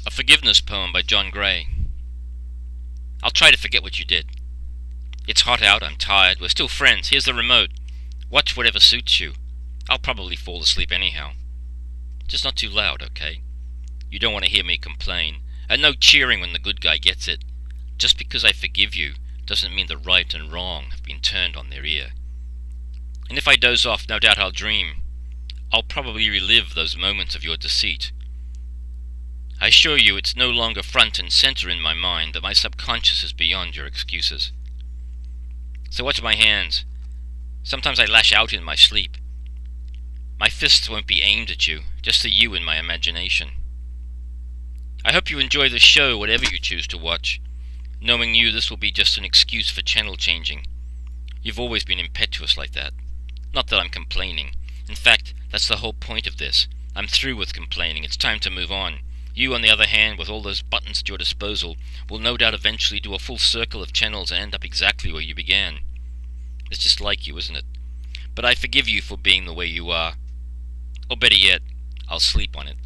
A forgiveness poem by John Gray. I'll try to forget what you did. It's hot out, I'm tired, we're still friends, here's the remote. Watch whatever suits you. I'll probably fall asleep anyhow. Just not too loud, okay? You don't want to hear me complain, and no cheering when the good guy gets it. Just because I forgive you doesn't mean the right and wrong have been turned on their ear. And if I doze off, no doubt I'll dream. I'll probably relive those moments of your deceit. I assure you it's no longer front and center in my mind, but my subconscious is beyond your excuses. So watch my hands. Sometimes I lash out in my sleep. My fists won't be aimed at you, just at you in my imagination. I hope you enjoy the show, whatever you choose to watch. Knowing you, this will be just an excuse for channel changing. You've always been impetuous like that. Not that I'm complaining. In fact, that's the whole point of this. I'm through with complaining. It's time to move on. You, on the other hand, with all those buttons at your disposal, will no doubt eventually do a full circle of channels and end up exactly where you began. It's just like you, isn't it? But I forgive you for being the way you are. Or better yet, I'll sleep on it.